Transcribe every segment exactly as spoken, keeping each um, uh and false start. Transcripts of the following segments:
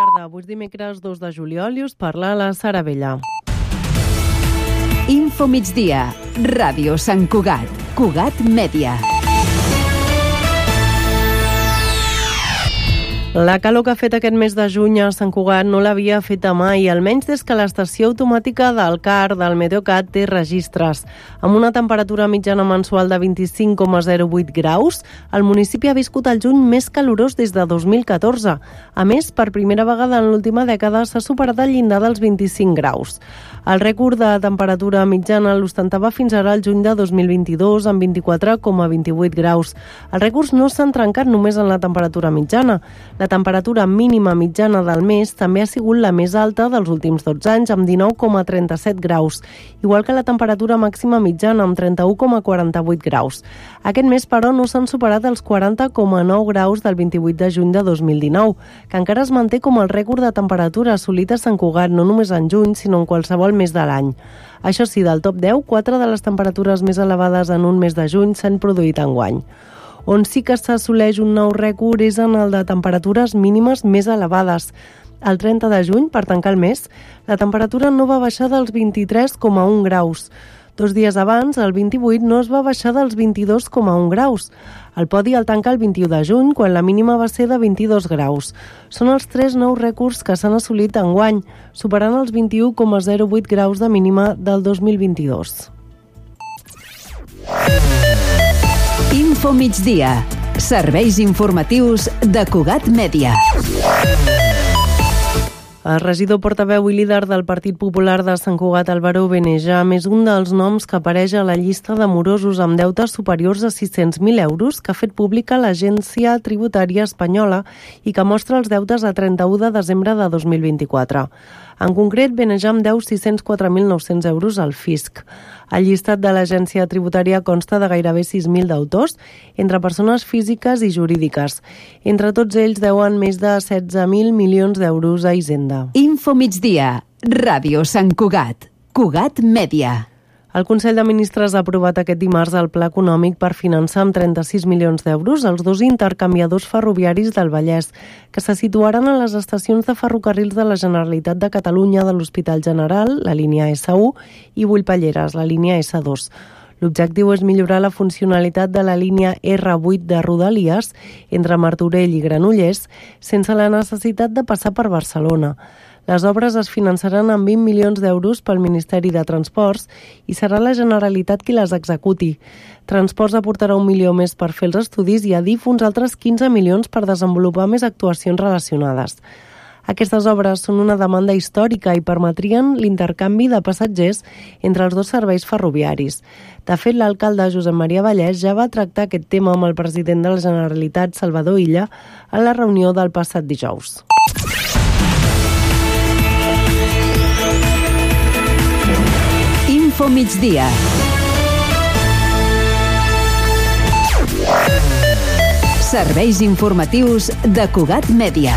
tarda. Avui és dimecres dos de juliol i us parla la Sara Vella. Info migdia. Ràdio Sant Cugat. Cugat Mèdia. La calor que ha fet aquest mes de juny a Sant Cugat no l'havia feta mai, almenys des que l'estació automàtica del C A R, del Meteocat, té registres. Amb una temperatura mitjana mensual de vint-i-cinc coma zero vuit graus, el municipi ha viscut el juny més calorós des de dos mil catorze. A més, per primera vegada en l'última dècada s'ha superat el llindar dels vint-i-cinc graus. El rècord de temperatura mitjana l'ostentava fins ara el juny de dos mil vint-i-dos, amb vint-i-quatre coma vint-i-vuit graus. Els rècords no s'han trencat només en la temperatura mitjana. La temperatura mínima mitjana del mes també ha sigut la més alta dels últims dotze anys, amb dinou coma trenta-set graus, igual que la temperatura màxima mitjana, amb trenta-u coma quaranta-vuit graus. Aquest mes, però, no s'han superat els quaranta coma nou graus del vint-i-vuit de juny de dos mil dinou, que encara es manté com el rècord de temperatura assolit a Sant Cugat no només en juny, sinó en qualsevol mes de l'any. Això sí, del top deu, quatre de les temperatures més elevades en un mes de juny s'han produït enguany. On sí que s'assoleix un nou rècord és en el de temperatures mínimes més elevades. El trenta de juny, per tancar el mes, la temperatura no va baixar dels vint-i-tres coma un graus. Dos dies abans, el vint-i-vuit, no es va baixar dels vint-i-dos coma un graus. El podi el tanca el vint-i-u de juny, quan la mínima va ser de vint-i-dos graus. Són els tres nous rècords que s'han assolit enguany, superant els vint-i-u coma zero vuit graus de mínima del dos mil vint-i-dos. Info migdia. Serveis informatius de Cugat Mèdia. El regidor portaveu i líder del Partit Popular de Sant Cugat, Álvaro Benejam, és un dels noms que apareix a la llista de morosos amb deutes superiors a sis-cents mil euros que ha fet pública l'Agència Tributària Espanyola i que mostra els deutes a trenta-u de desembre de dos mil vint-i-quatre. En concret, Benejam deu sis-cents quatre mil nou-cents euros al fisc. El llistat de l'agència tributària consta de gairebé sis mil deutors, entre persones físiques i jurídiques. Entre tots ells deuen més de setze mil milions d'euros a Hisenda. Info migdia. Ràdio Sant Cugat. Cugat Mèdia. El Consell de Ministres ha aprovat aquest dimarts el pla econòmic per finançar amb trenta-sis milions d'euros els dos intercanviadors ferroviaris del Vallès, que se situaran a les estacions de ferrocarrils de la Generalitat de Catalunya de l'Hospital General, la línia essa u, i Bullpalleres, la línia essa dos. L'objectiu és millorar la funcionalitat de la línia erre vuit de Rodalies entre Martorell i Granollers sense la necessitat de passar per Barcelona. Les obres es finançaran amb vint milions d'euros pel Ministeri de Transports i serà la Generalitat qui les executi. Transports aportarà un milió més per fer els estudis i Adif uns altres quinze milions per desenvolupar més actuacions relacionades. Aquestes obres són una demanda històrica i permetrien l'intercanvi de passatgers entre els dos serveis ferroviaris. De fet, l'alcalde Josep Maria Vallès ja va tractar aquest tema amb el president de la Generalitat, Salvador Illa, a la reunió del passat dijous. Info migdia. Serveis informatius de Cugat Mèdia.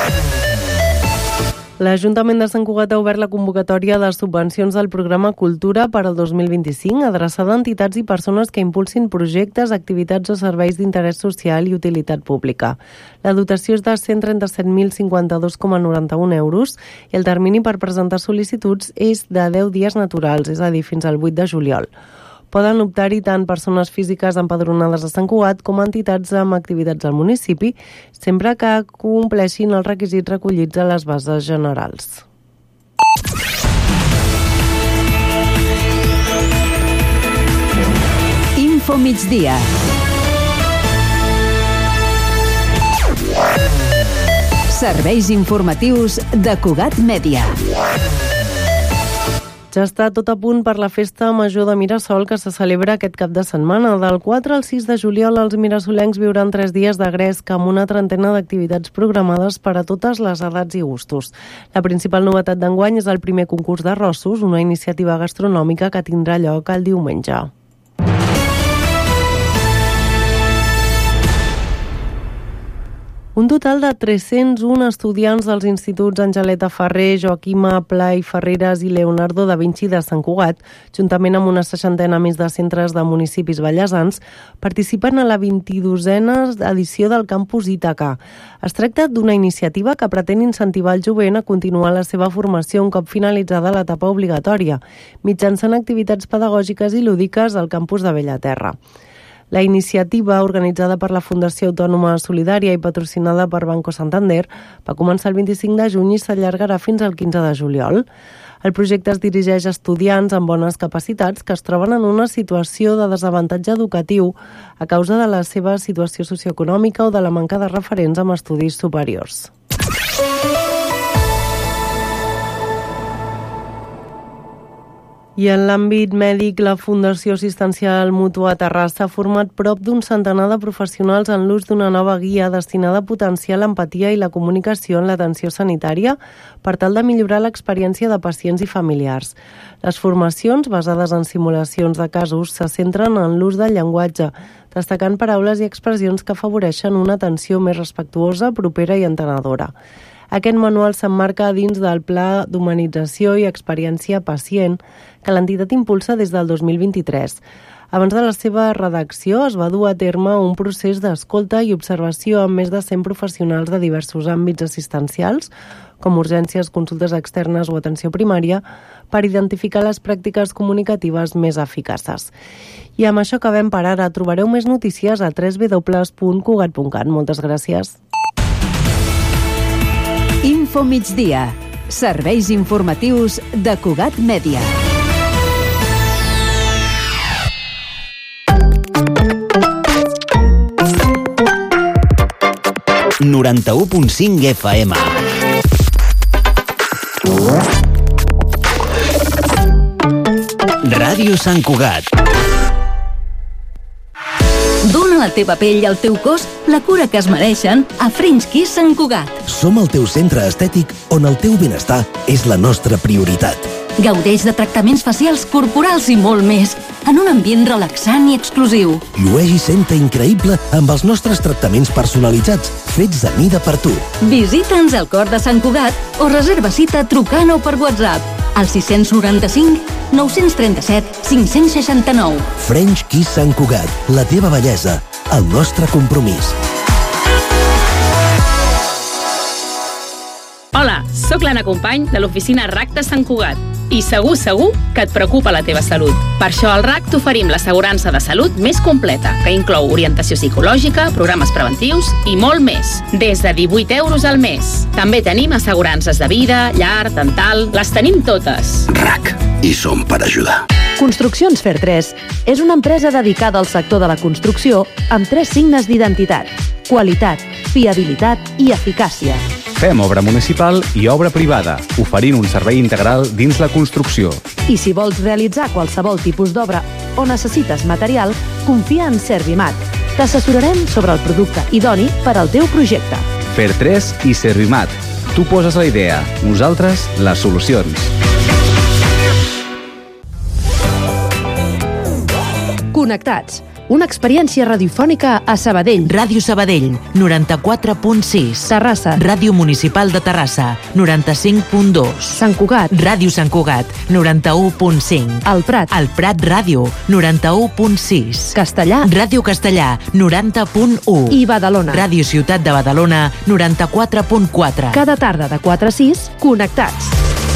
L'Ajuntament de Sant Cugat ha obert la convocatòria de subvencions del programa Cultura per al dos mil vint-i-cinc, adreçada a entitats i persones que impulsin projectes, activitats o serveis d'interès social i utilitat pública. La dotació és de cent trenta-set mil cinquanta-dos coma noranta-un euros i el termini per presentar sol·licituds és de deu dies naturals, és a dir, fins al vuit de juliol. Poden optar-hi tant persones físiques empadronades a Sant Cugat com entitats amb activitats al municipi, sempre que compleixin els requisits recollits a les bases generals. Info migdia. Serveis informatius de Cugat Mèdia. Ja està tot a punt per la Festa Major de Mirasol que se celebra aquest cap de setmana. Del quatre al sis de juliol els mirasolencs viuran tres dies de gresca amb una trentena d'activitats programades per a totes les edats i gustos. La principal novetat d'enguany és el primer concurs d'arrossos, una iniciativa gastronòmica que tindrà lloc el diumenge. Un total de tres-cents un estudiants dels instituts Angeleta Ferrer, Joaquima Pla i Ferreres i Leonardo da Vinci de Sant Cugat, juntament amb una seixantena més de centres de municipis vallesans, participen a la vint-i-dosena edició del Campus Ítaca. Es tracta d'una iniciativa que pretén incentivar el jovent a continuar la seva formació un cop finalitzada l'etapa obligatòria, mitjançant activitats pedagògiques i lúdiques al campus de Bellaterra. La iniciativa, organitzada per la Fundació Autònoma Solidària i patrocinada per Banco Santander, va començar el vint-i-cinc de juny i s'allargarà fins al quinze de juliol. El projecte es dirigeix a estudiants amb bones capacitats que es troben en una situació de desavantatge educatiu a causa de la seva situació socioeconòmica o de la manca de referents amb estudis superiors. I en l'àmbit mèdic, la Fundació Assistencial Mútua Terrassa ha format prop d'un centenar de professionals en l'ús d'una nova guia destinada a potenciar l'empatia i la comunicació en l'atenció sanitària per tal de millorar l'experiència de pacients i familiars. Les formacions, basades en simulacions de casos, se centren en l'ús del llenguatge, destacant paraules i expressions que afavoreixen una atenció més respectuosa, propera i entenedora. Aquest manual s'emmarca dins del Pla d'Humanització i Experiència Pacient que l'entitat impulsa des del dos mil vint-i-tres. Abans de la seva redacció es va dur a terme un procés d'escolta i observació amb més de cent professionals de diversos àmbits assistencials, com urgències, consultes externes o atenció primària, per identificar les pràctiques comunicatives més eficaces. I amb això acabem per ara. Trobareu més notícies a w w w punt cugat punt cat. Moltes gràcies. Info migdia. Serveis informatius de Cugat Mèdia. noranta-u punt cinc F M. Ràdio Sant Cugat. Dóna a la teva pell i al teu cos la cura que es mereixen a French Kiss Sant Cugat. Som el teu centre estètic on el teu benestar és la nostra prioritat. Gaudeix de tractaments facials, corporals i molt més, en un ambient relaxant i exclusiu. Llueix i senta increïble amb els nostres tractaments personalitzats, fets a mida per tu. Visita'ns al cor de Sant Cugat o reserva cita trucant o per WhatsApp al sis noranta-cinc nou trenta-set cinc seixanta-nou. French Kiss Sant Cugat, la teva bellesa, el nostre compromís. Hola, sóc l'Anna Company de l'oficina R A C de Sant Cugat i segur, segur que et preocupa la teva salut. Per això al R A C t'oferim l'assegurança de salut més completa, que inclou orientació psicològica, programes preventius i molt més, des de divuit euros al mes. També tenim assegurances de vida, llar, dental, les tenim totes. R A C, i som per ajudar. Construccions Fer tres és una empresa dedicada al sector de la construcció amb tres signes d'identitat: qualitat, fiabilitat i eficàcia. Fem obra municipal i obra privada, oferint un servei integral dins la construcció. I si vols realitzar qualsevol tipus d'obra o necessites material, confia en Servimat. T'assessorarem sobre el producte idoni per al teu projecte. Fer tres i Servimat. Tu poses la idea, nosaltres les solucions. Connectats. Una experiència radiofònica a Sabadell. Ràdio Sabadell, noranta-quatre punt sis. Terrassa. Ràdio Municipal de Terrassa, noranta-cinc punt dos. Sant Cugat. Ràdio Sant Cugat, noranta-u punt cinc. El Prat. El Prat Ràdio, noranta-u punt sis. Castellà. Ràdio Castellà, noranta punt u. I Badalona. Ràdio Ciutat de Badalona, noranta-quatre punt quatre. Cada tarda de quatre a sis, connectats.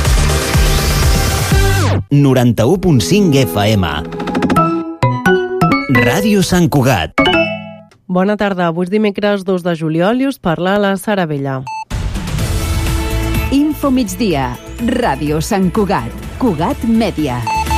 noranta-u punt cinc F M. Ràdio Sant Cugat. Bona tarda, avui és dimecres dos de juliol i us parla la Sara Vella. Info migdia. Ràdio Sant Cugat. Cugat Mèdia.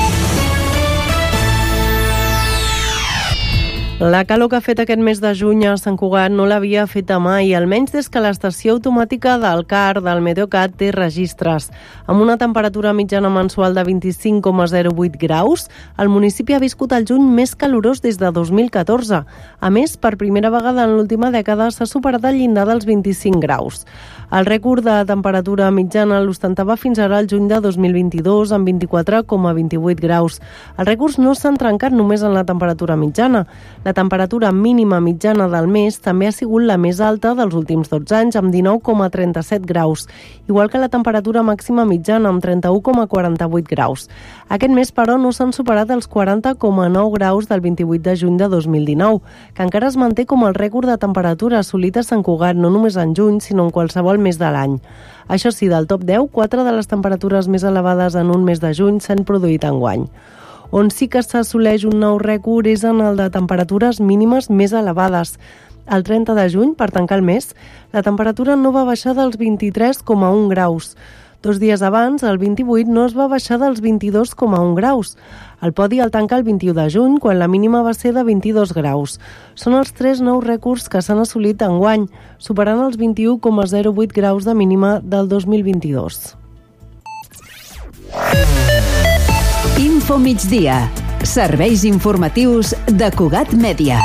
La calor que ha fet aquest mes de juny a Sant Cugat no l'havia feta mai, almenys des que l'estació automàtica del C A R del Meteocat té registres. Amb una temperatura mitjana mensual de vint-i-cinc coma zero vuit graus, el municipi ha viscut el juny més calorós des de dos mil catorze. A més, per primera vegada en l'última dècada s'ha superat el llindar dels vint-i-cinc graus. El rècord de temperatura mitjana l'ostentava fins ara el juny de dos mil vint-i-dos amb vint-i-quatre coma vint-i-vuit graus. Els rècords no s'han trencat només en la temperatura mitjana. La temperatura mínima mitjana del mes també ha sigut la més alta dels últims dotze anys, amb dinou coma trenta-set graus, igual que la temperatura màxima mitjana, amb trenta-u coma quaranta-vuit graus. Aquest mes, però, no s'han superat els quaranta coma nou graus del vint-i-vuit de juny de dos mil dinou, que encara es manté com el rècord de temperatura assolit a Sant Cugat no només en juny, sinó en qualsevol mes de l'any. Això sí, del top deu, quatre de les temperatures més elevades en un mes de juny s'han produït enguany. On sí que s'assoleix un nou rècord és en el de temperatures mínimes més elevades. El trenta de juny, per tancar el mes, la temperatura no va baixar dels vint-i-tres coma un graus. Dos dies abans, el vint-i-vuit, no es va baixar dels vint-i-dos coma un graus. El podi el tanca el vint-i-u de juny, quan la mínima va ser de vint-i-dos graus. Són els tres nous rècords que s'han assolit enguany, superant els vint-i-u coma zero vuit graus de mínima del dos mil vint-i-dos. Info migdia. Serveis informatius de Cugat Mèdia.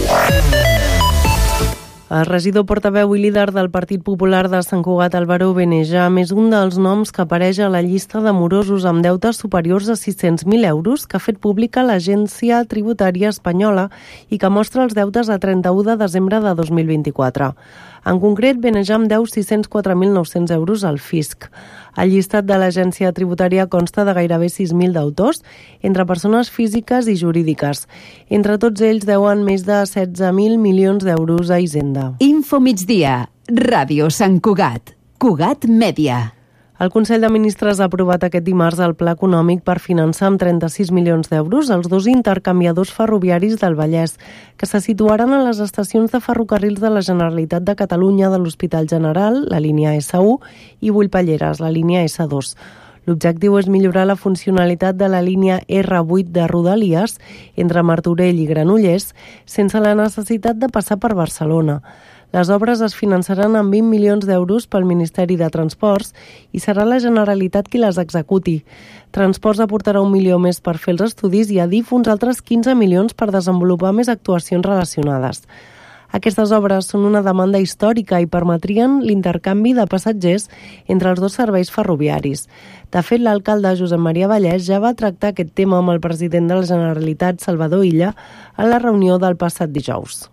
El regidor portaveu i líder del Partit Popular de Sant Cugat, Álvaro Benejam, és un dels noms que apareix a la llista de morosos amb deutes superiors a sis-cents mil euros que ha fet pública l'Agència Tributària Espanyola i que mostra els deutes a trenta-u de desembre de dos mil vint-i-quatre. En concret, Benejam deu sis-cents quatre mil nou-cents euros al fisc. El llistat de l'Agència Tributària consta de gairebé sis mil deutors, entre persones físiques i jurídiques. Entre tots ells deuen més de setze mil milions d'euros a Hisenda. Info migdia. Ràdio Sant Cugat. Cugat Mèdia. El Consell de Ministres ha aprovat aquest dimarts el pla econòmic per finançar amb trenta-sis milions d'euros els dos intercanviadors ferroviaris del Vallès, que se situaran a les estacions de ferrocarrils de la Generalitat de Catalunya de l'Hospital General, la línia essa u, i Bullpalleres, la línia essa dos. L'objectiu és millorar la funcionalitat de la línia erre vuit de Rodalies entre Martorell i Granollers sense la necessitat de passar per Barcelona. Les obres es finançaran amb vint milions d'euros pel Ministeri de Transports i serà la Generalitat qui les executi. Transports aportarà un milió més per fer els estudis i Adif uns altres quinze milions per desenvolupar més actuacions relacionades. Aquestes obres són una demanda històrica i permetrien l'intercanvi de passatgers entre els dos serveis ferroviaris. De fet, l'alcalde Josep Maria Vallès ja va tractar aquest tema amb el president de la Generalitat, Salvador Illa, a la reunió del passat dijous.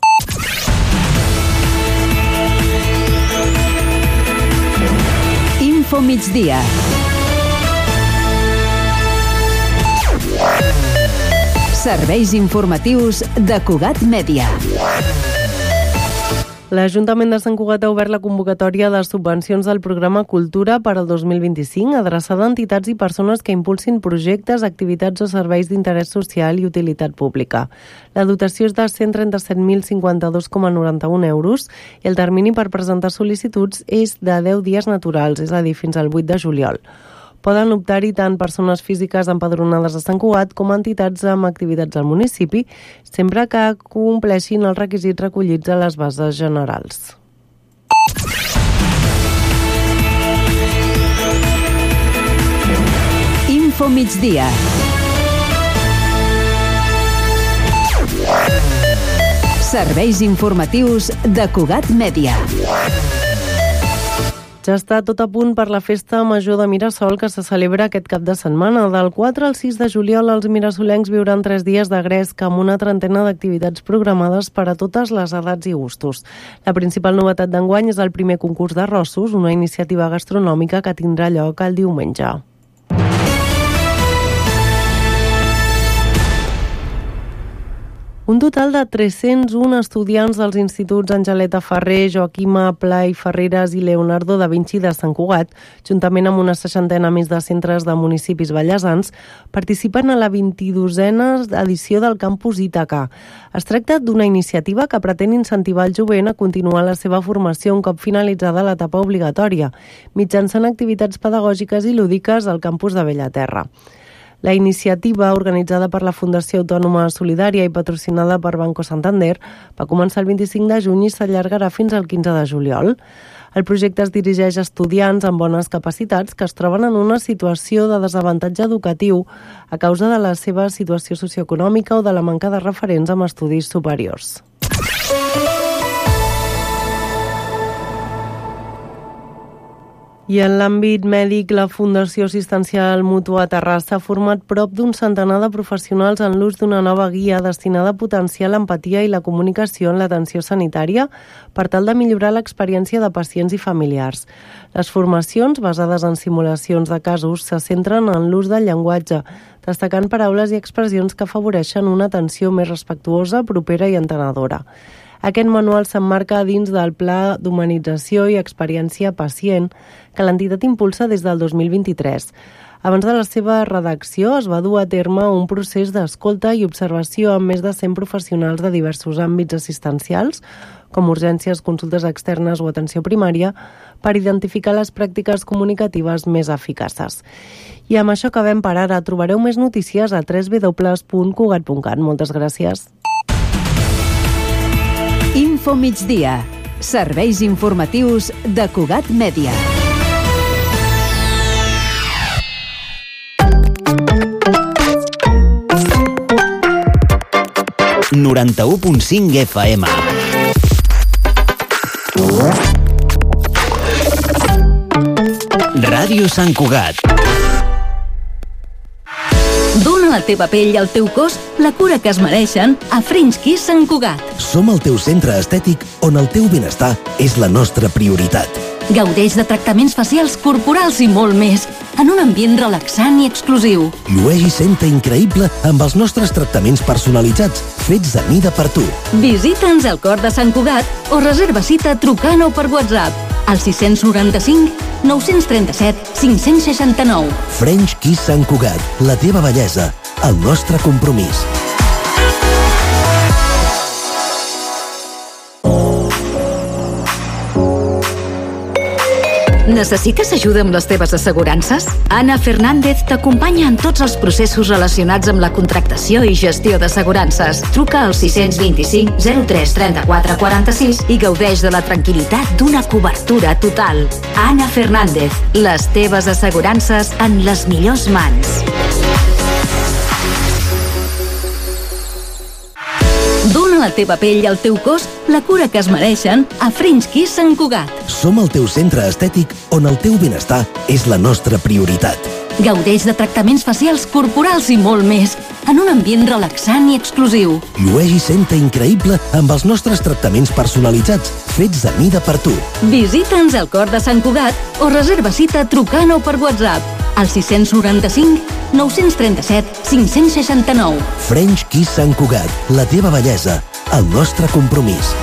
Info migdia. Serveis informatius de Cugat Mèdia. L'Ajuntament de Sant Cugat ha obert la convocatòria de subvencions del programa Cultura per al dos mil vint-i-cinc, adreçada a entitats i persones que impulsin projectes, activitats o serveis d'interès social i utilitat pública. La dotació és de cent trenta-set mil cinquanta-dos coma noranta-un euros i el termini per presentar sol·licituds és de deu dies naturals, és a dir, fins al vuit de juliol. Poden optar-hi tant persones físiques empadronades a Sant Cugat com entitats amb activitats al municipi, sempre que compleixin els requisits recollits a les bases generals. Info migdia. Serveis informatius de Cugat Mèdia. Ja està tot a punt per la Festa Major de Mirasol que se celebra aquest cap de setmana. Del quatre al sis de juliol els mirasolencs viuran tres dies de gresca amb una trentena d'activitats programades per a totes les edats i gustos. La principal novetat d'enguany és el primer concurs d'arrossos, una iniciativa gastronòmica que tindrà lloc el diumenge. Un total de tres-cents un estudiants dels instituts Angeleta Ferrer, Joaquima Pla i Ferreres i Leonardo da Vinci de Sant Cugat, juntament amb una seixantena més de centres de municipis ballesans, participen a la vint-i-dosena edició del Campus Ítaca. Es tracta d'una iniciativa que pretén incentivar el jovent a continuar la seva formació un cop finalitzada l'etapa obligatòria, mitjançant activitats pedagògiques i lúdiques al campus de Bellaterra. La iniciativa, organitzada per la Fundació Autònoma Solidària i patrocinada per Banco Santander, va començar el vint-i-cinc de juny i s'allargarà fins al quinze de juliol. El projecte es dirigeix a estudiants amb bones capacitats que es troben en una situació de desavantatge educatiu a causa de la seva situació socioeconòmica o de la manca de referents amb estudis superiors. I en l'àmbit mèdic, la Fundació Assistencial Mútua Terrassa ha format prop d'un centenar de professionals en l'ús d'una nova guia destinada a potenciar l'empatia i la comunicació en l'atenció sanitària per tal de millorar l'experiència de pacients i familiars. Les formacions, basades en simulacions de casos, se centren en l'ús del llenguatge, destacant paraules i expressions que afavoreixen una atenció més respectuosa, propera i entenedora. Aquest manual s'emmarca dins del Pla d'Humanització i Experiència Pacient que l'entitat impulsa des del dos mil vint-i-tres. Abans de la seva redacció es va dur a terme un procés d'escolta i observació amb més de cent professionals de diversos àmbits assistencials, com urgències, consultes externes o atenció primària, per identificar les pràctiques comunicatives més eficaces. I amb això acabem per ara. Trobareu més notícies a w w w punt cugat punt cat. Moltes gràcies. Info migdia. Serveis informatius de Cugat Mèdia. noranta-u punt cinc F M. Ràdio Sant Cugat. Dóna a la teva pell i al teu cos la cura que es mereixen a French Kiss Sant Cugat. Som el teu centre estètic on el teu benestar és la nostra prioritat. Gaudeix de tractaments facials, corporals i molt més, en un ambient relaxant i exclusiu. Llueix i senta increïble amb els nostres tractaments personalitzats, fets a mida per tu. Visita'ns al cor de Sant Cugat o reserva cita trucant o per WhatsApp al sis nou cinc, nou tres set, cinc sis nou. French Kiss Sant Cugat, la teva bellesa, el nostre compromís. Necessites ajuda amb les teves assegurances? Anna Fernández t'acompanya en tots els processos relacionats amb la contractació i gestió d'assegurances. Truca al sis dos cinc, zero tres, trenta-quatre, quaranta-sis i gaudeix de la tranquil·litat d'una cobertura total. Anna Fernández, les teves assegurances en les millors mans. Dóna a la teva pell i al teu cos la cura que es mereixen a French Kiss Sant Cugat. Som el teu centre estètic on el teu benestar és la nostra prioritat. Gaudeix de tractaments facials, corporals i molt més, en un ambient relaxant i exclusiu. Llueix i senta increïble amb els nostres tractaments personalitzats, fets a mida per tu. Visita'ns al cor de Sant Cugat o reserva cita trucant o per WhatsApp al sis nou cinc, nou tres set, cinc sis nou. French Kiss Sant Cugat, la teva bellesa, el nostre compromís.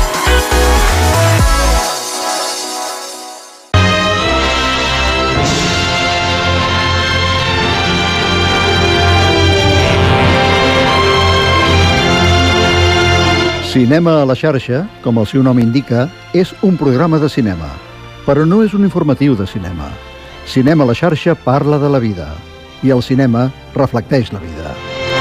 Cinema a la xarxa, com el seu nom indica, és un programa de cinema, però no és un informatiu de cinema. Cinema a la xarxa parla de la vida, i el cinema reflecteix la vida.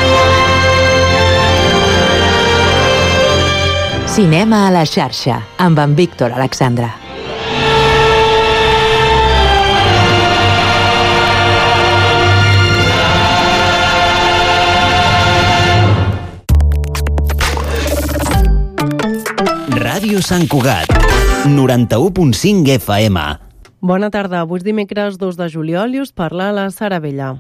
Cinema a la xarxa, amb en Víctor Alexandra. Ràdio Sant Cugat, noranta-u punt cinc F M. Bona tarda, avui és dimecres dos de juliol i us parla la Sara Vella.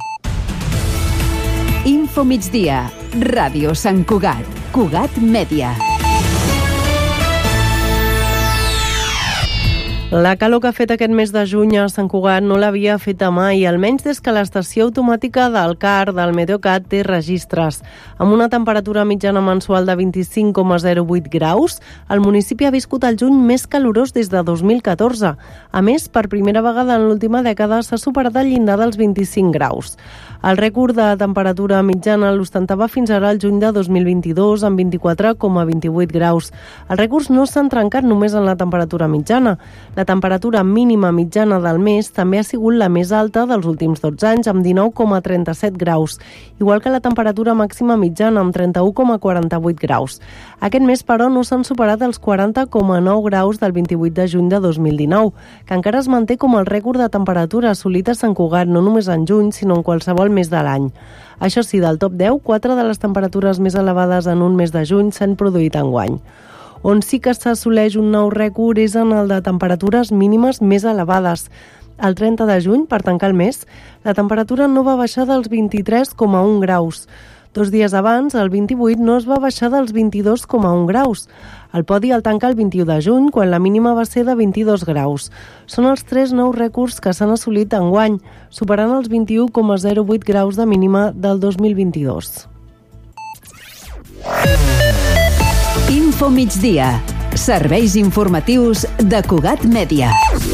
Info migdia, Ràdio Sant Cugat, Cugat Mèdia. La calor que ha fet aquest mes de juny a Sant Cugat no l'havia fet mai, almenys des que l'estació automàtica del C A R del Meteocat té registres. Amb una temperatura mitjana mensual de vint-i-cinc coma zero vuit graus, el municipi ha viscut el juny més calorós des de dos mil catorze. A més, per primera vegada en l'última dècada s'ha superat el llindar dels vint-i-cinc graus. El rècord de temperatura mitjana l'ostentava fins ara el juny de dos mil vint-i-dos amb vint-i-quatre coma vint-i-vuit graus. Els rècords no s'han trencat només en la temperatura mitjana. La temperatura mínima mitjana del mes també ha sigut la més alta dels últims dotze anys, amb dinou coma trenta-set graus, igual que la temperatura màxima mitjana, amb trenta-u coma quaranta-vuit graus. Aquest mes, però, no s'han superat els quaranta coma nou graus del vint-i-vuit de juny de dos mil dinou, que encara es manté com el rècord de temperatura assolit a Sant Cugat, no només en juny, sinó en qualsevol mes de l'any. Això sí, del top deu, quatre de les temperatures més elevades en un mes de juny s'han produït enguany. On sí que s'assoleix un nou rècord és en el de temperatures mínimes més elevades. El trenta de juny, per tancar el mes, la temperatura no va baixar dels vint-i-tres coma un graus. Dos dies abans, el vint-i-vuit, no es va baixar dels vint-i-dos coma un graus. El podi el tanca el vint-i-u de juny, quan la mínima va ser de vint-i-dos graus. Són els tres nous rècords que s'han assolit enguany, superant els vint-i-u coma zero vuit graus de mínima del dos mil vint-i-dos. Info migdia. Serveis informatius de Cugat Mèdia.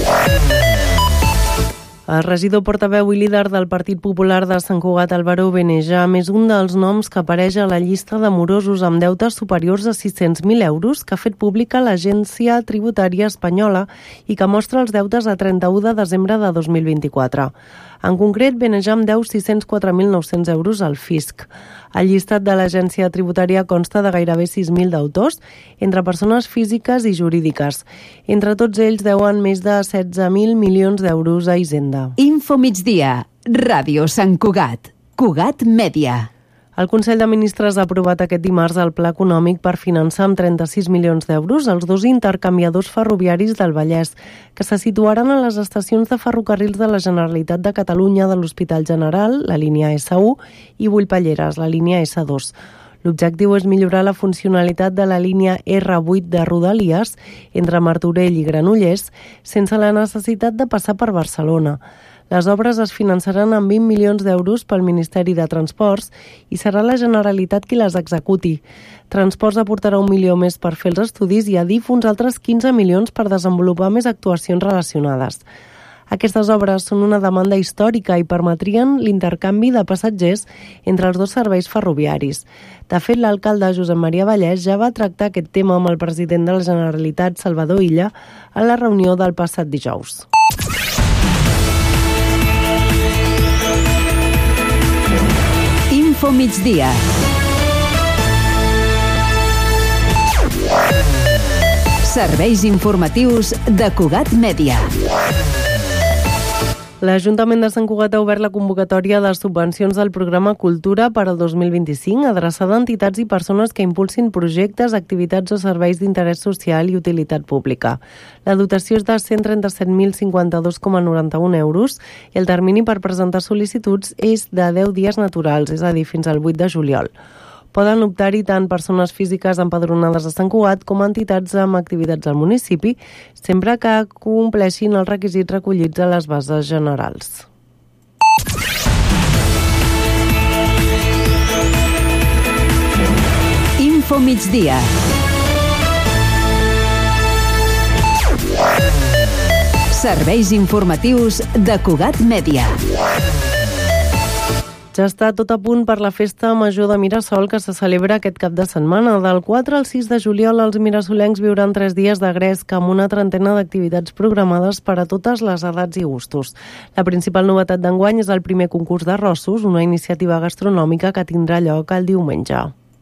El regidor portaveu i líder del Partit Popular de Sant Cugat, Álvaro Benejam, és un dels noms que apareix a la llista de morosos amb deutes superiors a sis-cents mil euros que ha fet pública l'Agència Tributària Espanyola i que mostra els deutes a trenta-u de desembre de dos mil vint-i-quatre. En concret, Benejam deu sis-cents quatre mil nou-cents euros al fisc. El llistat de l'agència tributària consta de gairebé sis mil deutors, entre persones físiques i jurídiques. Entre tots ells deuen més de setze mil milions d'euros a Hisenda. Info migdia. Ràdio Sant Cugat. Cugat Mèdia. El Consell de Ministres ha aprovat aquest dimarts el pla econòmic per finançar amb trenta-sis milions d'euros els dos intercanviadors ferroviaris del Vallès, que se situaran a les estacions de ferrocarrils de la Generalitat de Catalunya de l'Hospital General, la línia essa u, i Bullpalleres, la línia essa dos. L'objectiu és millorar la funcionalitat de la línia erre vuit de Rodalies entre Martorell i Granollers sense la necessitat de passar per Barcelona. Les obres es finançaran amb vint milions d'euros pel Ministeri de Transports i serà la Generalitat qui les executi. Transports aportarà un milió més per fer els estudis i Adif uns altres quinze milions per desenvolupar més actuacions relacionades. Aquestes obres són una demanda històrica i permetrien l'intercanvi de passatgers entre els dos serveis ferroviaris. De fet, l'alcalde Josep Maria Vallès ja va tractar aquest tema amb el president de la Generalitat, Salvador Illa, a la reunió del passat dijous. Info migdia. Serveis informatius de Cugat Mèdia. L'Ajuntament de Sant Cugat ha obert la convocatòria de subvencions del programa Cultura per al dos mil vint-i-cinc, adreçada a entitats i persones que impulsin projectes, activitats o serveis d'interès social i utilitat pública. La dotació és de cent trenta-set mil cinquanta-dos coma noranta-un euros i el termini per presentar sol·licituds és de deu dies naturals, és a dir, fins al vuit de juliol. Poden optar-hi tant persones físiques empadronades a Sant Cugat com entitats amb activitats al municipi, sempre que compleixin els requisits recollits a les bases generals. Info migdia. Serveis informatius de Cugat Mèdia. Ja està tot a punt per la Festa Major de Mirasol que se celebra aquest cap de setmana. Del quatre al sis de juliol els mirasolencs viuran tres dies de gresca amb una trentena d'activitats programades per a totes les edats i gustos. La principal novetat d'enguany és el primer concurs d'arrossos, una iniciativa gastronòmica que tindrà lloc el diumenge.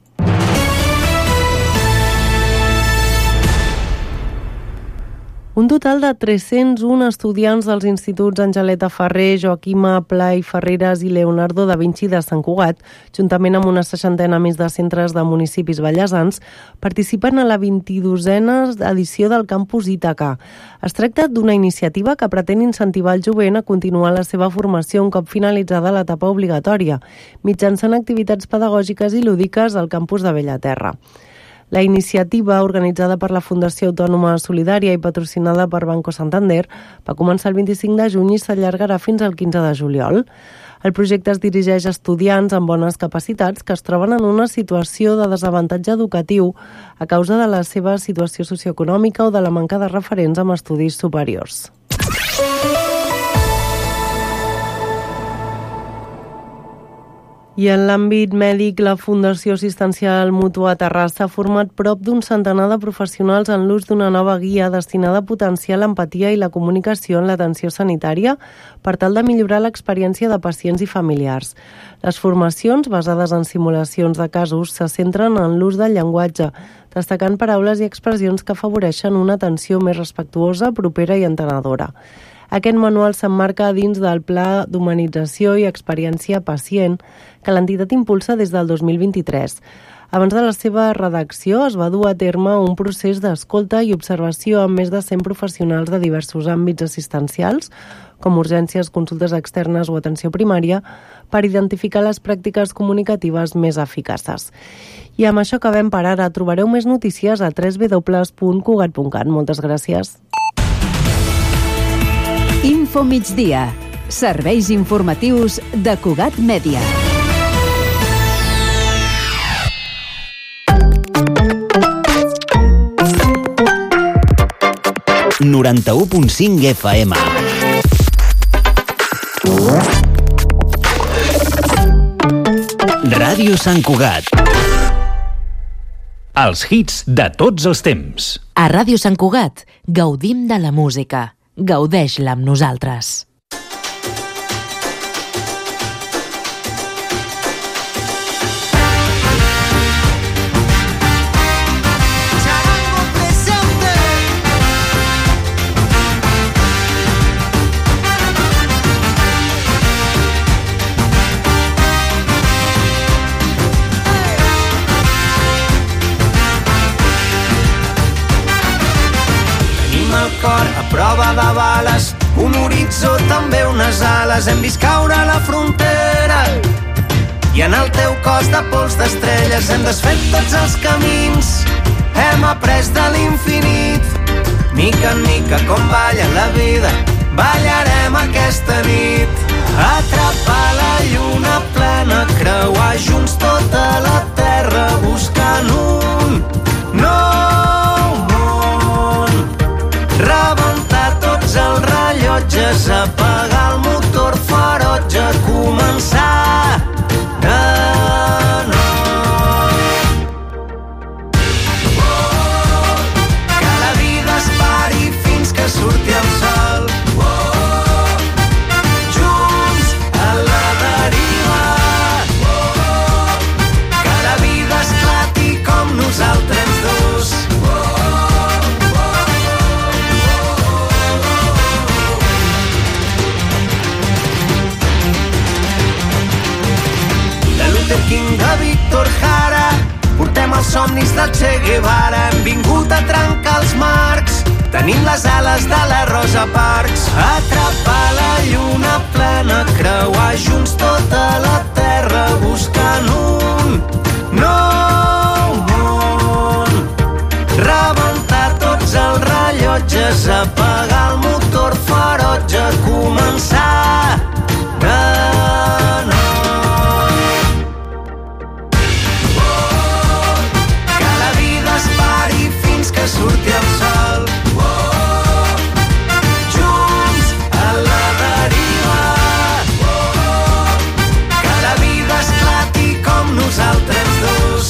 Un total de tres-cents un estudiants dels instituts Angeleta Ferrer, Joaquima Pla i Ferreres i Leonardo da Vinci de Sant Cugat, juntament amb una seixantena més de centres de municipis ballesans, participen a la vint-i-dosena edició del Campus Ítaca. Es tracta d'una iniciativa que pretén incentivar el jovent a continuar la seva formació un cop finalitzada l'etapa obligatòria, mitjançant activitats pedagògiques i lúdiques al campus de Bellaterra. La iniciativa, organitzada per la Fundació Autònoma Solidària i patrocinada per Banco Santander, va començar el vint-i-cinc de juny i s'allargarà fins al quinze de juliol. El projecte es dirigeix a estudiants amb bones capacitats que es troben en una situació de desavantatge educatiu a causa de la seva situació socioeconòmica o de la manca de referents amb estudis superiors. I en l'àmbit mèdic, la Fundació Assistencial Mútua Terrassa ha format prop d'un centenar de professionals en l'ús d'una nova guia destinada a potenciar l'empatia i la comunicació en l'atenció sanitària per tal de millorar l'experiència de pacients i familiars. Les formacions, basades en simulacions de casos, se centren en l'ús del llenguatge, destacant paraules i expressions que afavoreixen una atenció més respectuosa, propera i entenedora. Aquest manual s'emmarca dins del Pla d'Humanització i Experiència Pacient que l'entitat impulsa des del dos mil vint-i-tres. Abans de la seva redacció es va dur a terme un procés d'escolta i observació amb més de cent professionals de diversos àmbits assistencials, com urgències, consultes externes o atenció primària, per identificar les pràctiques comunicatives més eficaces. I amb això acabem per ara. Trobareu més notícies a w w w punt cugat punt cat. Moltes gràcies. Info migdia. Serveis informatius de Cugat Mèdia. noranta-u punt cinc F M. Ràdio Sant Cugat. Els hits de tots els temps. A Ràdio Sant Cugat gaudim de la música. Gaudeix-la amb nosaltres. A prova de bales, un horitzó, també unes ales. Hem vist caure la frontera i en el teu cos de pols d'estrelles hem desfet tots els camins. Hem après de l'infinit, mica en mica com balla la vida, ballarem aquesta nit. Atrapar la lluna plena, creuar junts tota la terra buscant un nou món. Rebentar tots els rellotges, apagar el motor ferotge, començar de nou. Que la vida es pari fins que surti el sol. Junts a la deriva. Que la vida esclati com nosaltres dos. King de Víctor Jara, portem els somnis del Che Guevara. Hem vingut a trencar els marcs, tenim les ales de la Rosa Parks. Atrapar la lluna plena, creuar junts tota la terra buscant un nou món. Rebentar tots els rellotges, apagar el motor ferotge, començar de nou. Que surti el sol. Junts a la deriva. Que la vida esclati com nosaltres dos.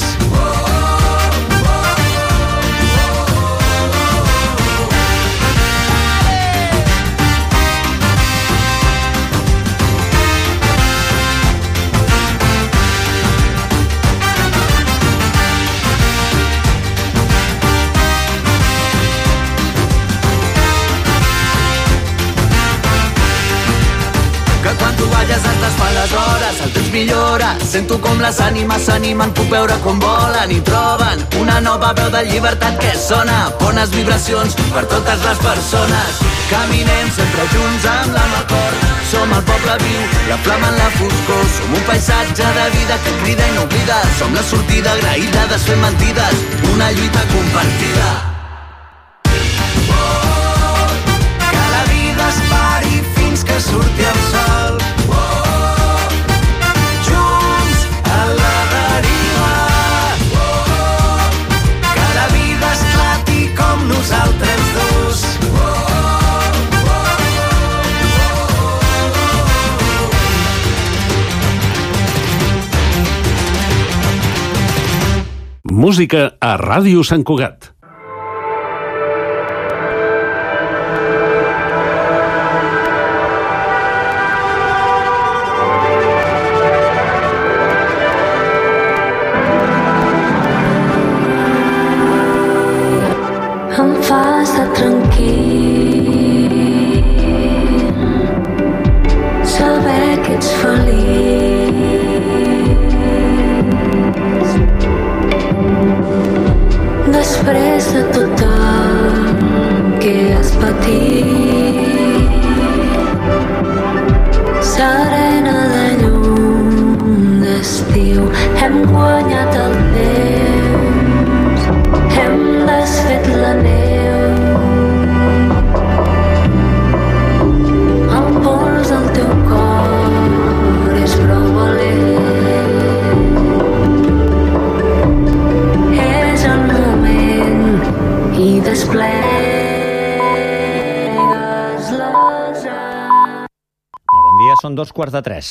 Has d'esfar les hores, el temps millora. Sento com les ànimes s'animen, puc veure com volen i troben una nova veu de llibertat que sona. Bones vibracions per totes les persones. Caminem sempre junts amb l'ànima al cor. Som el poble viu, la flama en la foscor. Som un paisatge de vida que crida i no oblida. Som la sortida agraïda, desfent mentides, una lluita compartida. Que la vida es pari fins que surti el sol. Nosaltres dos. Música a Ràdio Sant Cugat. Em fa estar tranquil, saber que ets feliç. Després Bon dia, són dos quarts de tres.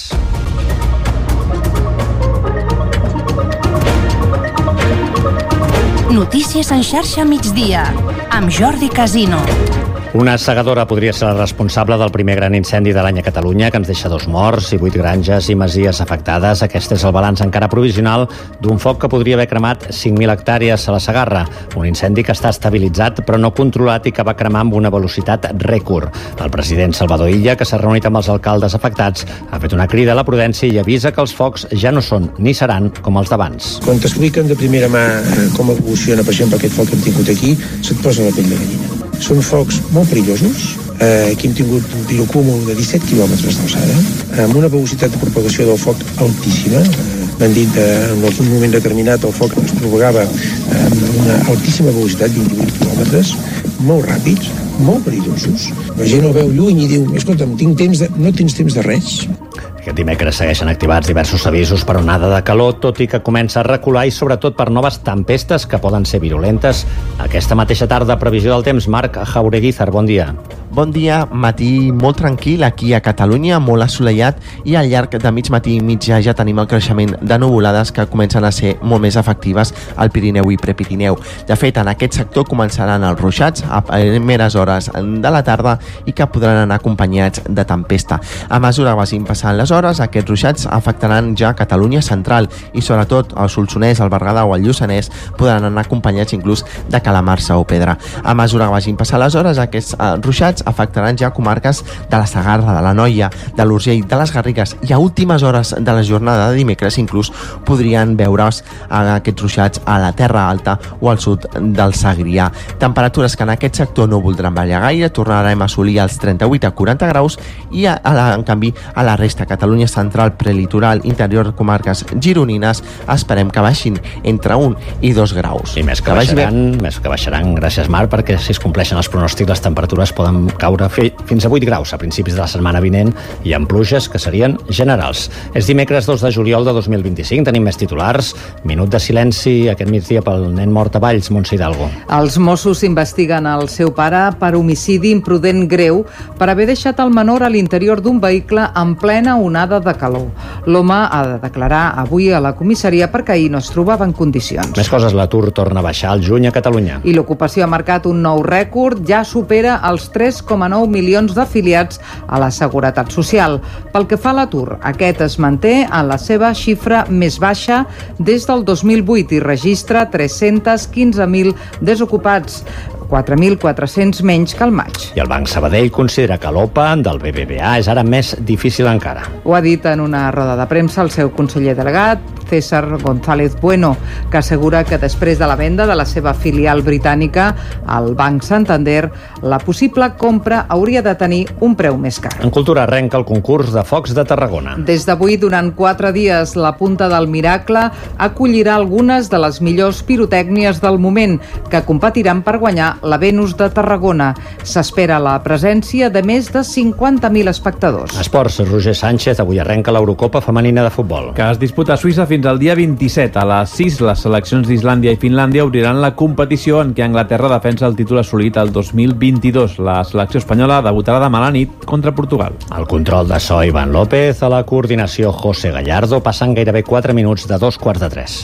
Notícies en xarxa migdia, amb Jordi Casino. Una segadora podria ser la responsable del primer gran incendi de l'any a Catalunya, que ens deixa dos morts i vuit granges i masies afectades. Aquest és el balanç encara provisional d'un foc que podria haver cremat cinc mil hectàrees a la Segarra. Un incendi que està estabilitzat però no controlat i que va cremar amb una velocitat rècord. El president Salvador Illa, que s'ha reunit amb els alcaldes afectats, ha fet una crida a la prudència i avisa que els focs ja no són ni seran com els d'abans. Quan t'expliquen de primera mà com evoluciona, per exemple, aquest foc que hem tingut aquí, se't posa la pell de gallina. Són focs molt perillosos. Eh, aquí hem tingut un pirocúmul de disset quilòmetres d'alçada, amb una velocitat de propagació del foc altíssima. Eh, M'han dit que en algun moment determinat el foc es propagava amb una altíssima velocitat, vint-i-vuit quilòmetres, molt ràpids, molt perillosos. La gent el veu lluny i diu, escolta'm, tinc temps de... no tens temps de res? Aquest dimecres segueixen activats diversos avisos per onada de calor, tot i que comença a recular i sobretot per noves tempestes que poden ser virulentes. Aquesta mateixa tarda, previsió del temps. Marc Jaureguizar, bon dia. Bon dia, matí molt tranquil aquí a Catalunya, molt assolellat, i al llarg de mig matí i mitjà ja tenim el creixement de nuvolades que comencen a ser molt més efectives al Pirineu i Prepirineu. De fet, en aquest sector començaran els ruixats a primeres hores de la tarda i que podran anar acompanyats de tempesta. A mesura que vagin passant les hores, aquests ruixats afectaran ja Catalunya central i sobretot el Solsonès, el Berguedà o el Lluçanès podran anar acompanyats inclús de calamarsa o pedra. A mesura que vagin passant les hores, aquests eh, ruixats afectaran ja comarques de la Segarra, de l'Anoia, de l'Urgell, de les Garrigues, i a últimes hores de la jornada de dimecres inclús podrien veure's aquests ruixats a la Terra Alta o al sud del Segrià. Temperatures que en aquest sector no voldran ballar gaire, tornarem a assolir els trenta-vuit a quaranta graus i a, a la, en canvi a la resta, Catalunya central, prelitoral, interior, comarques gironines, esperem que baixin entre un i dos graus. I més que, que baixaran, més que baixaran, gràcies Marc, perquè si es compleixen els pronòstics les temperatures poden caure fins a vuit graus a principis de la setmana vinent i amb pluges que serien generals. És dimecres dos de juliol de dos mil vint-i-cinc, tenim més titulars. Minut de silenci aquest migdia pel nen mort a Valls, Montse Hidalgo. Els Mossos investiguen el seu pare per homicidi imprudent greu per haver deixat el menor a l'interior d'un vehicle en plena onada de calor. L'home ha de declarar avui a la comissaria perquè ahir no es trobava en condicions. Més coses, l'atur torna a baixar al juny a Catalunya. I l'ocupació ha marcat un nou rècord, ja supera els tres coma nou milions d'afiliats a la Seguretat Social. Pel que fa a l'atur, aquest es manté en la seva xifra més baixa des del dos mil vuit i registra tres-cents quinze mil desocupats, quatre mil quatre-cents menys que al maig. I el Banc Sabadell considera que l'O P A del B B V A és ara més difícil encara. Ho ha dit en una roda de premsa el seu conseller delegat, César González Bueno, que assegura que després de la venda de la seva filial britànica al Banc Santander, la possible compra hauria de tenir un preu més car. En cultura arrenca el concurs de focs de Tarragona. Des d'avui, durant quatre dies, la Punta del Miracle acollirà algunes de les millors pirotècnies del moment, que competiran per guanyar la Venus de Tarragona. S'espera la presència de més de cinquanta mil espectadors. Esports, Roger Sánchez, avui arrenca l'Eurocopa femenina de futbol. Que es disputa a Suïssa fins al dia vint-i-set. A les sis, les seleccions d'Islàndia i Finlàndia obriran la competició en què Anglaterra defensa el títol assolit el dos mil vint-i-dos. La selecció espanyola debutarà demà a la nit contra Portugal. El control de so Ivan López, a la coordinació José Gallardo, passen gairebé quatre minuts de dos quarts de tres.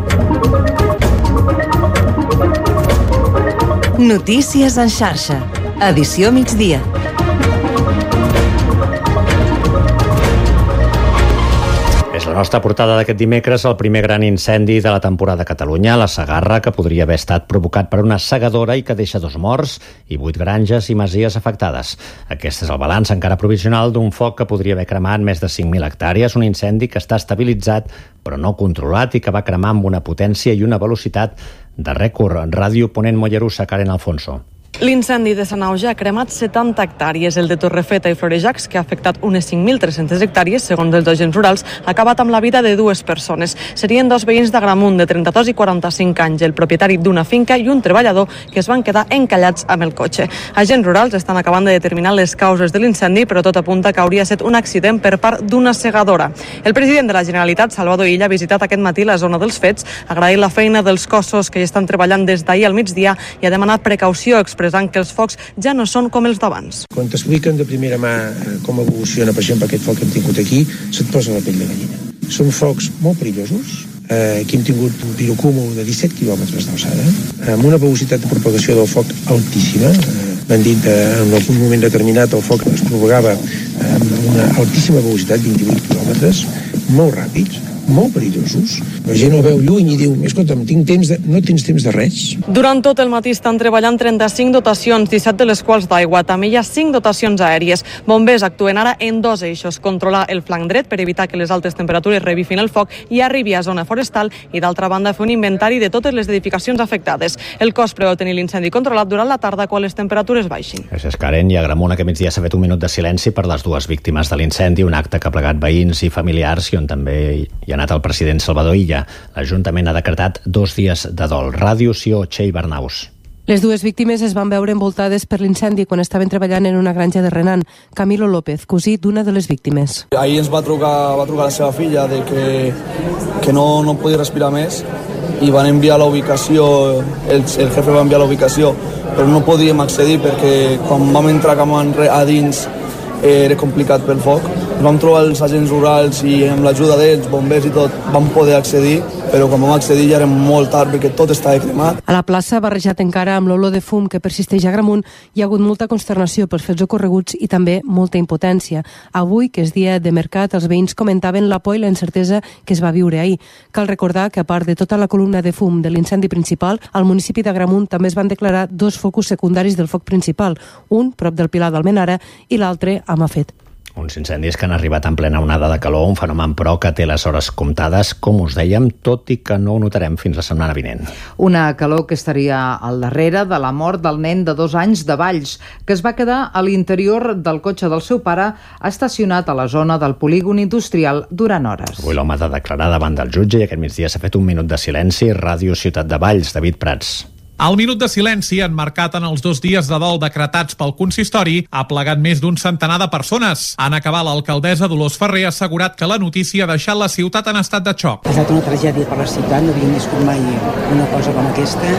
Notícies en xarxa. Edició migdia. És la nostra portada d'aquest dimecres, el primer gran incendi de la temporada a Catalunya, la Segarra, que podria haver estat provocat per una segadora i que deixa dos morts i vuit granges i masies afectades. Aquest és el balanç encara provisional d'un foc que podria haver cremat més de cinc mil hectàrees, un incendi que està estabilitzat però no controlat i que va cremar amb una potència i una velocitat de rècord. Ràdio Ponent Mollerussa, Karen Alfonso. L'incendi de Sanauja ha cremat setanta hectàrees. El de Torrefeta i Florejacs, que ha afectat unes cinc mil tres-centes hectàrees, segons els agents rurals, ha acabat amb la vida de dues persones. Serien dos veïns d'Agramunt, de trenta-dos i quaranta-cinc anys, el propietari d'una finca i un treballador que es van quedar encallats amb el cotxe. Agents rurals estan acabant de determinar les causes de l'incendi, però tot apunta que hauria estat un accident per part d'una segadora. El president de la Generalitat, Salvador Illa, ha visitat aquest matí la zona dels fets, ha agraït la feina dels cossos que hi estan treballant des d'ahir al migdia i ha demanat precaució, explica expressant que els focs ja no són com els d'abans. Quan t'expliquen de primera mà com evoluciona, per exemple, aquest foc que hem tingut aquí, se't posa la pell de gallina. Són focs molt perillosos. Eh, aquí hem tingut un pirocúmul de disset quilòmetres d'alçada, amb una velocitat de propagació del foc altíssima. Eh, M'han dit que en algun moment determinat el foc es propagava amb una altíssima velocitat, vint-i-vuit quilòmetres, molt ràpids, molt perillosos. La gent el veu lluny i diu, escolta'm, tinc temps de... no tens temps de res. Durant tot el matí estan treballant trenta-cinc dotacions, disset de les quals d'aigua. També hi ha cinc dotacions aèries. Bombers actuen ara en dos eixos, controlar el flanc dret per evitar que les altes temperatures revifin el foc i arribi a zona forestal i, d'altra banda, fer un inventari de totes les edificacions afectades. El cos preveu tenir l'incendi controlat durant la tarda quan les temperatures baixin. Gràcies, Karen. I a Gramunt aquest migdia s'ha fet un minut de silenci per les dues víctimes de l'incendi, un acte que ha plegat veïns i familiars i on també hi ha anat el president Salvador Illa. L'Ajuntament ha decretat dos dies de dol. Ràdio Sió, Txell Barnaus. Les dues víctimes es van veure envoltades per l'incendi quan estaven treballant en una granja de Renan. Camilo López, cosí d'una de les víctimes. Ahir ens va trucar, va trucar la seva filla de que, que no, no podia respirar més i van enviar la ubicació, el, el jefe va enviar la ubicació, però no podíem accedir perquè quan vam entrar cap a dins era complicat pel foc. Vam trobar els agents rurals i amb l'ajuda d'ells, bombers i tot, vam poder accedir, però quan vam accedir ja era molt tard perquè tot estava cremat. A la plaça, barrejat encara amb l'olor de fum que persisteix a Gramunt, hi ha hagut molta consternació pels fets ocorreguts i també molta impotència. Avui, que és dia de mercat, els veïns comentaven la por i la incertesa que es va viure ahir. Cal recordar que, a part de tota la columna de fum de l'incendi principal, al municipi de Gramunt també es van declarar dos focus secundaris del foc principal, un prop del Pilar d'Almenara i l'altre a Mafet. Uns incendis que han arribat en plena onada de calor, un fenomen però que té les hores comptades, com us dèiem, tot i que no ho notarem fins la setmana vinent. Una calor que estaria al darrere de la mort del nen de dos anys de Valls, que es va quedar a l'interior del cotxe del seu pare, estacionat a la zona del polígon industrial durant hores. Avui l'home ha de declarar davant del jutge i aquest migdia s'ha fet un minut de silenci. Ràdio Ciutat de Valls, David Prats. El minut de silenci, enmarcat en els dos dies de dol decretats pel consistori, ha plegat més d'un centenar de persones. En acabar, l'alcaldessa Dolors Ferrer ha assegurat que la notícia ha deixat la ciutat en estat de xoc. Ha estat una tragèdia per la ciutat, no havíem viscut mai una cosa com aquesta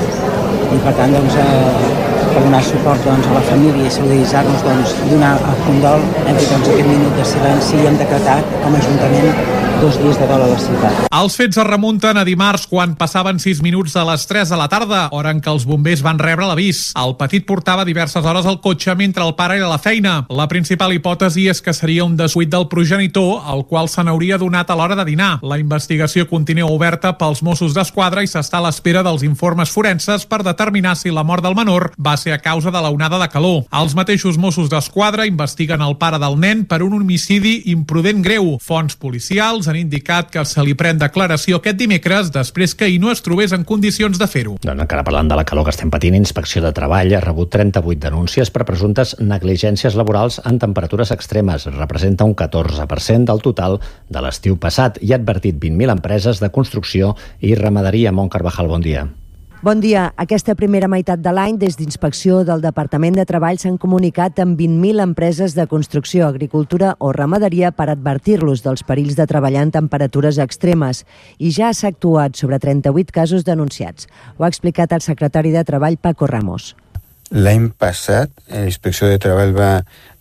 i per tant doncs, eh, per donar suport doncs, a la família i solidaritzar-nos, doncs, donar el condol, hem fet doncs, aquest minut de silenci i hem decretat com a Ajuntament dos dies de dol a la ciutat. Els fets es remunten a dimarts quan passaven sis minuts de les tres de la tarda, hora en què els bombers van rebre l'avís. El petit portava diverses hores al cotxe mentre el pare era a la feina. La principal hipòtesi és que seria un descuit del progenitor, al qual se n'hauria donat a l'hora de dinar. La investigació continua oberta pels Mossos d'Esquadra i s'està a l'espera dels informes forenses per determinar si la mort del menor va ser a causa de l'onada de calor. Els mateixos Mossos d'Esquadra investiguen el pare del nen per un homicidi imprudent greu. Fonts policials han indicat que se li pren declaració aquest dimecres després que hi no es trobés en condicions de fer-ho. Doncs encara parlant de la calor que estem patint, Inspecció de Treball ha rebut trenta-vuit denúncies per presumptes negligències laborals en temperatures extremes. Representa un catorze per cent del total de l'estiu passat i ha advertit vint mil empreses de construcció i ramaderia. Mont Carvajal, bon dia. Bon dia. Aquesta primera meitat de l'any, des d'Inspecció del Departament de Treball, s'han comunicat amb vint mil empreses de construcció, agricultura o ramaderia per advertir-los dels perills de treballar en temperatures extremes. I ja s'ha actuat sobre trenta-vuit casos denunciats. Ho ha explicat el secretari de Treball, Paco Ramos. L'any passat, la Inspecció de Treball va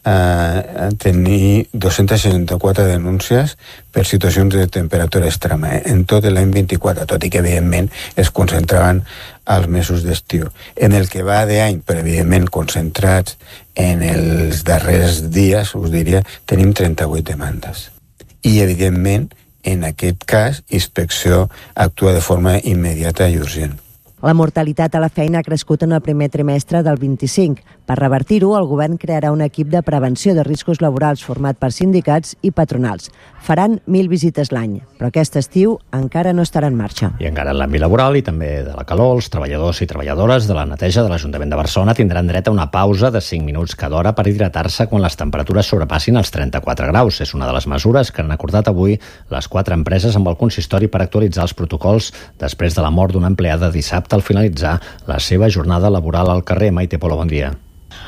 eh, tenir dos-centes seixanta-quatre denúncies per situacions de temperatura extrema, eh, en tot l'any vint-i-quatre, tot i que, evidentment, es concentraven als mesos d'estiu. En el que va d'any, però, evidentment, concentrats en els darrers dies, us diria, tenim trenta-vuit demandes. I, evidentment, en aquest cas, Inspecció actua de forma immediata i urgent. La mortalitat a la feina ha crescut en el primer trimestre del vint-i-cinc. Per revertir-ho, el govern crearà un equip de prevenció de riscos laborals format per sindicats i patronals. Faran mil visites l'any, però aquest estiu encara no estarà en marxa. I encara en l'àmbit laboral i també de la calor, els treballadors i treballadores de la neteja de l'Ajuntament de Barcelona tindran dret a una pausa de cinc minuts cada hora per hidratar-se quan les temperatures sobrepassin els trenta-quatre graus. És una de les mesures que han acordat avui les quatre empreses amb el consistori per actualitzar els protocols després de la mort d'una empleada dissabte al finalitzar la seva jornada laboral al carrer. Maite Polo, bon dia.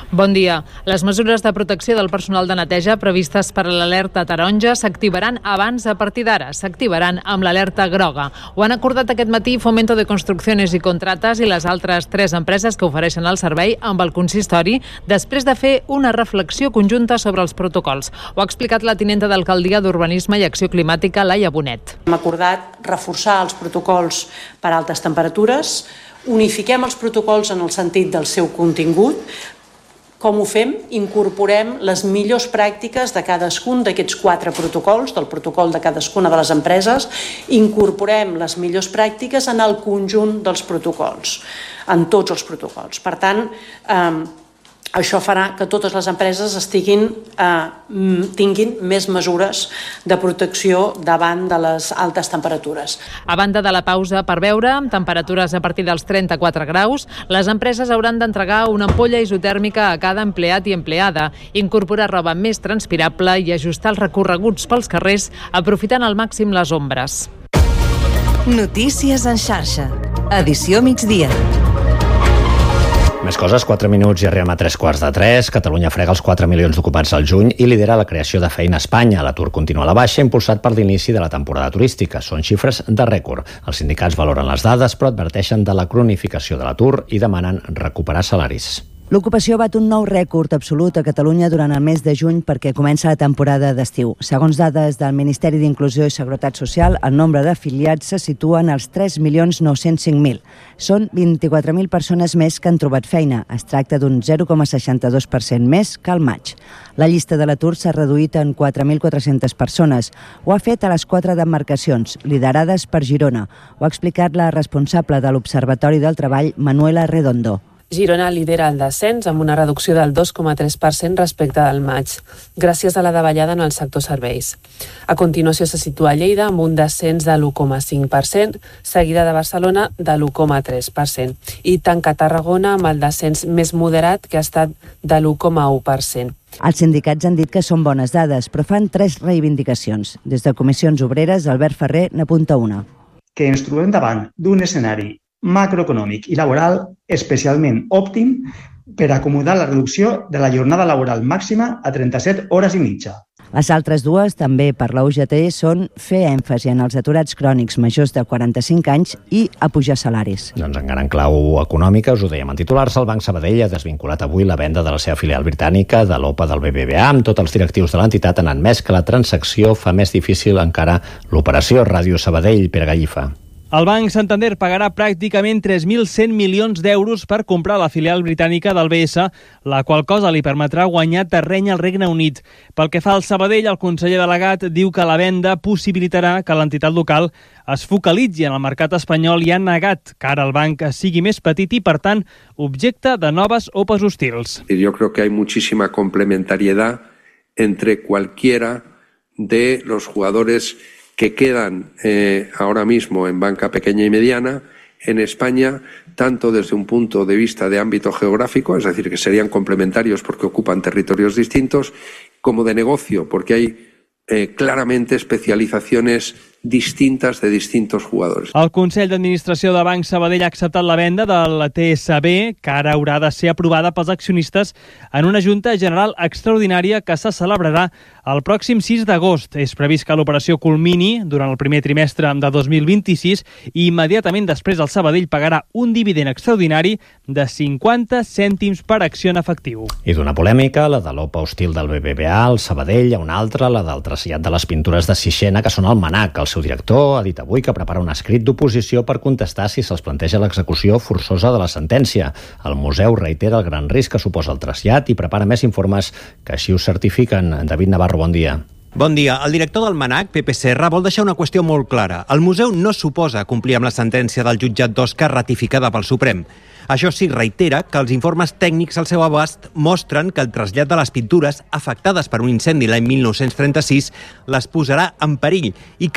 Bon dia. Les mesures de protecció del personal de neteja previstes per a l'alerta taronja s'activaran abans a partir d'ara. S'activaran amb l'alerta groga. Ho han acordat aquest matí Fomento de Construcciones i Contratas i les altres tres empreses que ofereixen el servei amb el consistori després de fer una reflexió conjunta sobre els protocols. Ho ha explicat la tinenta d'Alcaldia d'Urbanisme i Acció Climàtica, Laia Bonet. Hem acordat reforçar els protocols per a altes temperatures, unifiquem els protocols en el sentit del seu contingut. Com ho fem? Incorporem les millors pràctiques de cadascun d'aquests quatre protocols, del protocol de cadascuna de les empreses, incorporem les millors pràctiques en el conjunt dels protocols, en tots els protocols. Per tant, eh, això farà que totes les empreses estiguin, eh, tinguin més mesures de protecció davant de les altes temperatures. A banda de la pausa per beure, amb temperatures a partir dels trenta-quatre graus, les empreses hauran d'entregar una ampolla isotèrmica a cada empleat i empleada, incorporar roba més transpirable i ajustar els recorreguts pels carrers aprofitant al màxim les ombres. Notícies en xarxa. Edició migdia. Més coses, quatre minuts i arribem a tres quarts de tres. Catalunya frega els quatre milions d'ocupats al juny i lidera la creació de feina a Espanya. L'atur continua a la baixa, impulsat per l'inici de la temporada turística. Són xifres de rècord. Els sindicats valoren les dades, però adverteixen de la cronificació de l'atur i demanen recuperar salaris. L'ocupació bat un nou rècord absolut a Catalunya durant el mes de juny perquè comença la temporada d'estiu. Segons dades del Ministeri d'Inclusió i Seguretat Social, el nombre d'afiliats se situa en els tres milions nou-cents cinc mil. Són vint-i-quatre mil persones més que han trobat feina. Es tracta d'un zero coma seixanta-dos per cent més que al maig. La llista de l'atur s'ha reduït en quatre mil quatre-centes persones. Ho ha fet a les quatre demarcacions, liderades per Girona. Ho ha explicat la responsable de l'Observatori del Treball, Manuela Redondo. Girona lidera el descens amb una reducció del dos coma tres per cent respecte al maig, gràcies a la davallada en el sector serveis. A continuació se situa Lleida amb un descens de l'u coma cinc per cent, seguida de Barcelona de l'u coma tres per cent, i tanca Tarragona amb el descens més moderat, que ha estat de l'u coma u per cent. Els sindicats han dit que són bones dades, però fan tres reivindicacions. Des de Comissions Obreres, Albert Ferrer n'apunta una. Que ens trobem davant d'un escenari macroeconòmic i laboral especialment òptim per acomodar la reducció de la jornada laboral màxima a trenta-set hores i mitja. Les altres dues, també per la U G T, són fer èmfasi en els aturats crònics majors de quaranta-cinc anys i apujar salaris. Doncs encara en clau econòmica, us ho dèiem en titulars, el Banc Sabadell ha desvinculat avui la venda de la seva filial britànica de l'O P A del B B V A. Amb tots els directius de l'entitat han admès que la transacció fa més difícil encara l'operació. Ràdio Sabadell, Pere Gallifa. El Banc Santander pagarà pràcticament tres mil cent milions d'euros per comprar la filial britànica del B S, la qual cosa li permetrà guanyar terreny al Regne Unit. Pel que fa al Sabadell, el conseller delegat diu que la venda possibilitarà que l'entitat local es focalitzi en el mercat espanyol i ha negat que ara el banc sigui més petit i, per tant, objecte de noves O P As hostils. Yo creo que hay muchísima complementariedad entre cualquiera de los jugadores que quedan eh, ahora mismo en banca pequeña y mediana en España, tanto desde un punto de vista de ámbito geográfico, es decir, que serían complementarios porque ocupan territorios distintos, como de negocio, porque hay eh, claramente especializaciones distintas de distintos jugadores. El Consell d'Administració de Banc Sabadell ha acceptat la venda del T S B, que ara haurà de ser aprovada pels accionistes en una Junta General Extraordinària que se celebrarà el pròxim sis d'agost. És previst que l'operació culmini durant el primer trimestre de dos mil vint-i-sis i immediatament després el Sabadell pagarà un dividend extraordinari de cinquanta cèntims per acció en efectiu. I d'una polèmica, la de l'O P A hostil del B B V A, el Sabadell, una altra, la del trasllat de les pintures de Sixena, que són al Manac. El seu director ha dit avui que prepara un escrit d'oposició per contestar si se'ls planteja l'execució forçosa de la sentència. El museu reitera el gran risc que suposa el trasllat i prepara més informes que així ho certifiquen. David Navarro, bon dia. Bon dia. El director del Manac, Pepe Serra, vol deixar una qüestió molt clara. El museu no suposa complir amb la sentència del jutjat d'Osca ratificada pel Suprem. Això sí, reitera que els informes tècnics al seu abast mostren que el trasllat de les pintures afectades per un incendi l'any mil nou-cents trenta-sis les posarà en perill i que